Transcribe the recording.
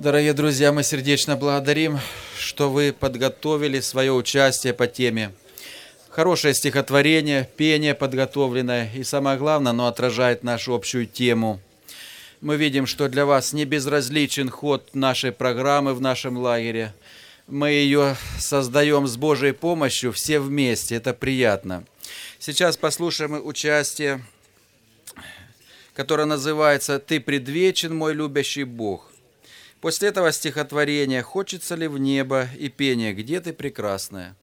Дорогие друзья, мы сердечно благодарим, что вы подготовили свое участие по теме. Хорошее стихотворение, пение подготовленное и, самое главное, оно отражает нашу общую тему. Мы видим, что для вас не безразличен ход нашей программы в нашем лагере. Мы ее создаем с Божьей помощью все вместе, это приятно. Сейчас послушаем участие, которое называется «Ты предвечен, мой любящий Бог». После этого стихотворения «Хочется ли в небо» и пение «Где ты прекрасная».